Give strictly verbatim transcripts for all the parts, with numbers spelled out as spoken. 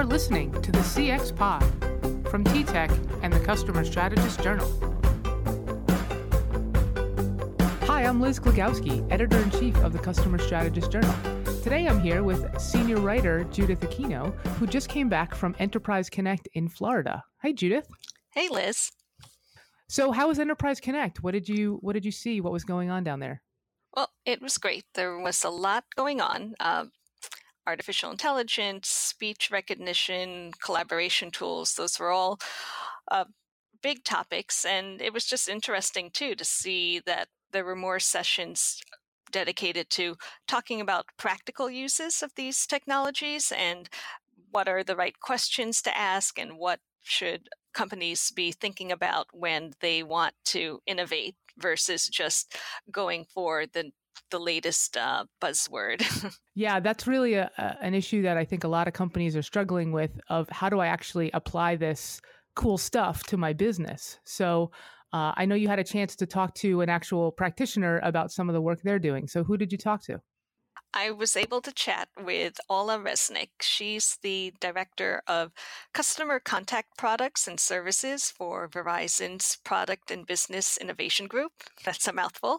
You're listening to the C X Pod from T Tech and the Customer Strategist Journal. Hi, I'm Liz Glogowski, Editor-in-Chief of the Customer Strategist Journal. Today I'm here with senior writer Judith Aquino, who just came back from Enterprise Connect in Florida. Hi, Judith. Hey, Liz. So how was Enterprise Connect? What did you What did you see? What was going on down there? Well, it was great. There was a lot going on. Uh, artificial intelligence, speech recognition, collaboration tools, those were all uh, big topics. And it was just interesting, too, to see that there were more sessions dedicated to talking about practical uses of these technologies and what are the right questions to ask and what should companies be thinking about when they want to innovate versus just going for the the latest uh, buzzword. Yeah, that's really a, a, an issue that I think a lot of companies are struggling with of how do I actually apply this cool stuff to my business? So uh, I know you had a chance to talk to an actual practitioner about some of the work they're doing. So who did you talk to? I was able to chat with Ola Resnick. She's the Director of Customer Contact Products and Services for Verizon's Product and Business Innovation Group. That's a mouthful.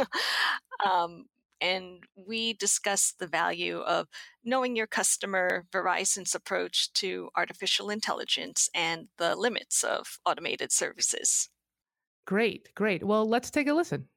um, and we discussed the value of knowing your customer, Verizon's approach to artificial intelligence, and the limits of automated services. Great, great. Well, let's take a listen.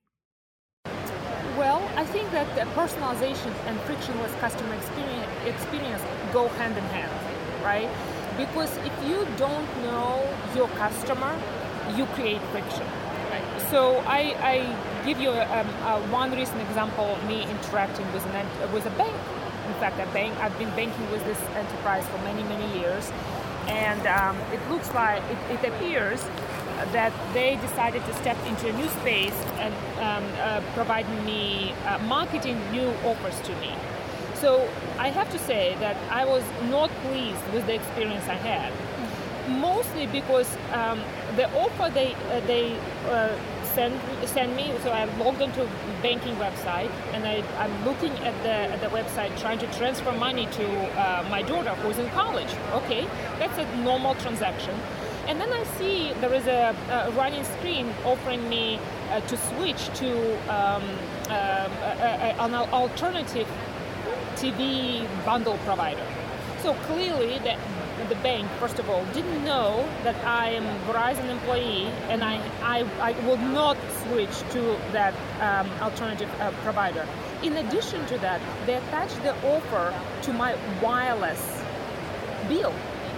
Well, I think that the personalization and frictionless customer experience, experience go hand in hand, right? Because if you don't know your customer, you create friction. Right? So I, I give you a, a, one recent example, me interacting with, an, with a bank. In fact, a bank, I've been banking with this enterprise for many, many years. And um, it looks like, it, it appears that they decided to step into a new space and um, uh, provide me uh, marketing new offers to me. So I have to say that I was not pleased with the experience I had, mostly because um, the offer they uh, they uh, send send me. So I logged onto a banking website and I, I'm looking at the at the website trying to transfer money to uh, my daughter who's in college. Okay, that's a normal transaction. And then I see there is a, a running screen offering me uh, to switch to um, uh, a, a, an alternative T V bundle provider. So clearly the, the bank, first of all, didn't know that I am a Verizon employee and I, I, I will not switch to that um, alternative uh, provider. In addition to that, they attached the offer to my wireless bill.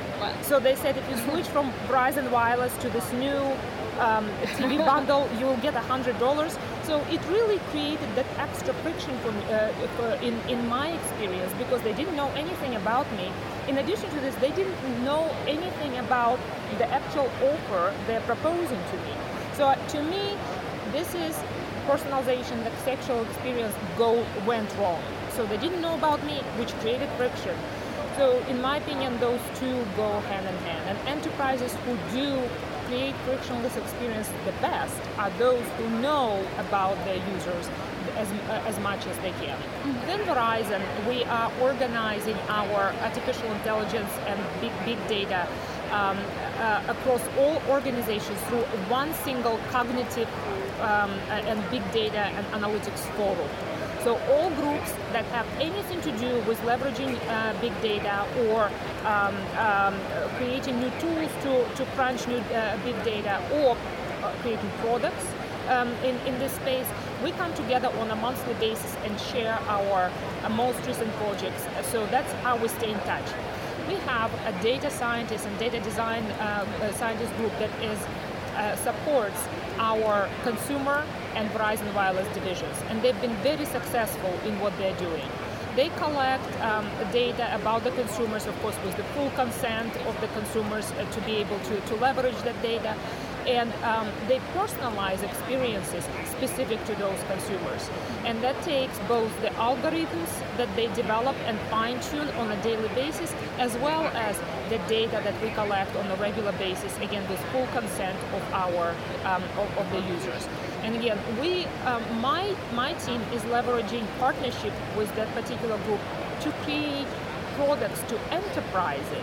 So they said if you switch from Verizon Wireless to this new um, T V bundle, you will get one hundred dollars. So it really created that extra friction for me, uh, for in, in my experience because they didn't know anything about me. In addition to this, they didn't know anything about the actual offer they're proposing to me. So uh, to me, this is personalization, the sexual experience go went wrong. So they didn't know about me, which created friction. So in my opinion, those two go hand in hand. And enterprises who do create frictionless experience the best are those who know about their users as, uh, as much as they can. Mm-hmm. Then Verizon, we are organizing our artificial intelligence and big, big data um, uh, across all organizations through one single cognitive um, and big data and analytics forum. So all groups that have anything to do with leveraging uh, big data or um, um, creating new tools to, to crunch new uh, big data or uh, creating products um, in, in this space, we come together on a monthly basis and share our uh, most recent projects. So that's how we stay in touch. We have a data scientist and data design uh, scientist group that is uh, supports our consumer and Verizon Wireless divisions, and they've been very successful in what they're doing. They collect um, data about the consumers, of course, with the full consent of the consumers uh, to be able to, to leverage that data, and um, they personalize experiences specific to those consumers. And that takes both the algorithms that they develop and fine-tune on a daily basis, as well as the data that we collect on a regular basis, again, with full consent of our um, of, of the users. And again, we, um, my my team is leveraging partnership with that particular group to create products to enterprises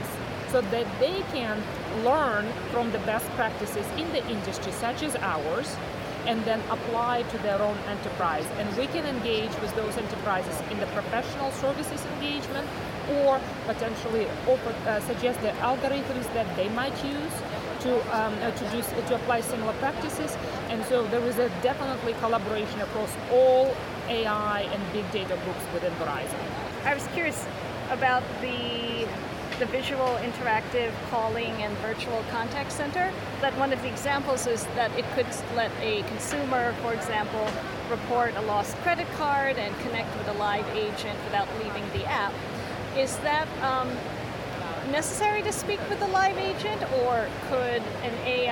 so that they can learn from the best practices in the industry, such as ours, and then apply to their own enterprise. And we can engage with those enterprises in the professional services engagement, or potentially offer, uh, suggest the algorithms that they might use to um, uh, to do to apply similar practices. And so there is a definitely collaboration across all A I and big data groups within Verizon. I was curious about the the visual interactive calling and virtual contact center. That one of the examples is that it could let a consumer, for example, report a lost credit card and connect with a live agent without leaving the app. Is that um, necessary to speak with a live agent, or could an A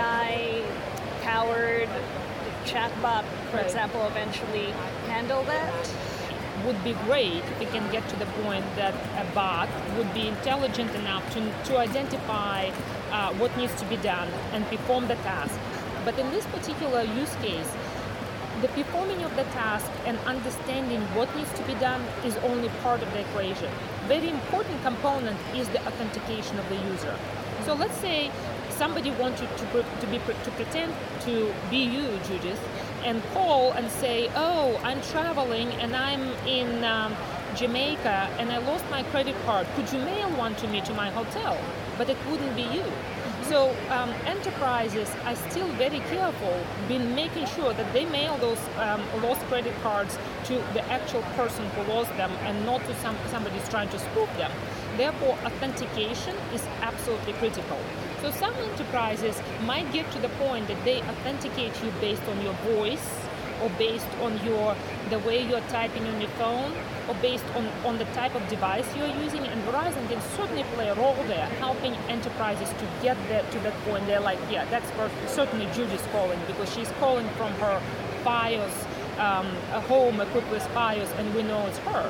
I-powered chatbot, for Right. example, eventually handle that? Would be great if we can get to the point that a bot would be intelligent enough to, to identify uh, what needs to be done and perform the task. But in this particular use case, the performing of the task and understanding what needs to be done is only part of the equation. Very important component is the authentication of the user. So let's say somebody wants you to, pre- to be pre- to pretend to be you, Judith, and call and say, "Oh, I'm traveling and I'm in um, Jamaica and I lost my credit card. Could you mail one to me to my hotel?" But it wouldn't be you. So um, enterprises are still very careful in making sure that they mail those um, lost credit cards to the actual person who lost them and not to some somebody who's trying to spoof them. Therefore, authentication is absolutely critical. So some enterprises might get to the point that they authenticate you based on your voice, or based on your the way you're typing on your phone, or based on, on the type of device you're using. And Verizon can certainly play a role there, helping enterprises to get there to that point. They're like, yeah, that's perfect. Certainly Judy's calling, because she's calling from her Fios, um, a home equipped with Fios, and we know it's her.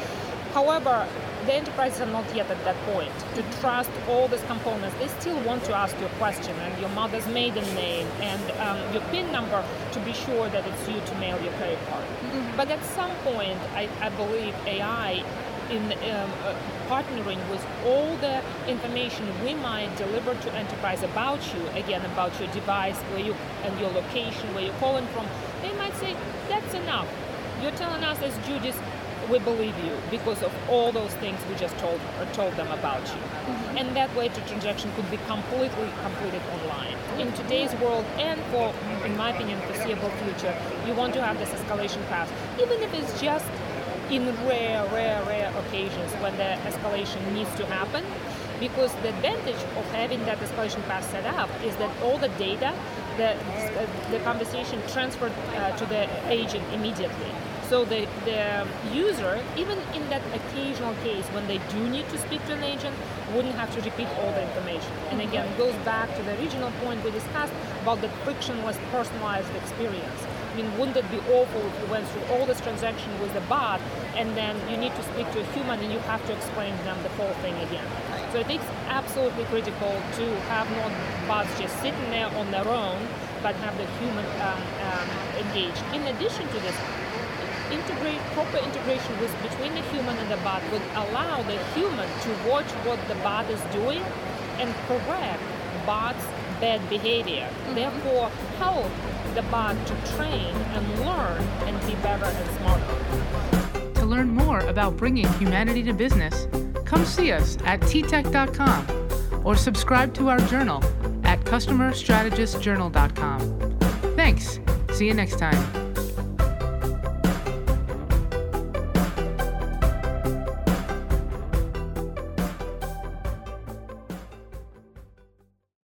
However, the enterprises are not yet at that point to trust all these components. They still want to ask you a question and your mother's maiden name and um, your PIN number to be sure that it's you to mail your credit card. Mm-hmm. But at some point, I, I believe A I, in um, uh, partnering with all the information we might deliver to enterprise about you, again, about your device, where you and your location, where you're calling from, they might say, that's enough. You're telling us as Judy's, we believe you because of all those things we just told or told them about you. Mm-hmm. And that way the transaction could be completely completed online. In today's world, and for, in my opinion, foreseeable future, you want to have this escalation path, even if it's just in rare, rare, rare occasions when the escalation needs to happen. Because the advantage of having that escalation path set up is that all the data, the, uh, the conversation transferred uh, to the agent immediately. So the, the user, even in that occasional case when they do need to speak to an agent, wouldn't have to repeat all the information. And again, it goes back to the original point we discussed about the frictionless, personalized experience. I mean, wouldn't it be awful if you went through all this transaction with a bot and then you need to speak to a human and you have to explain to them the whole thing again? So I think it's absolutely critical to have not bots just sitting there on their own, but have the human um, um, engaged. In addition to this, integrate proper integration with between the human and the bot would allow the human to watch what the bot is doing and correct bot's bad behavior. Mm-hmm. Therefore, help the bot to train and learn and be better and smarter. To learn more about bringing humanity to business, come see us at T tech dot com or subscribe to our journal at customer strategist journal dot com. Thanks. See you next time.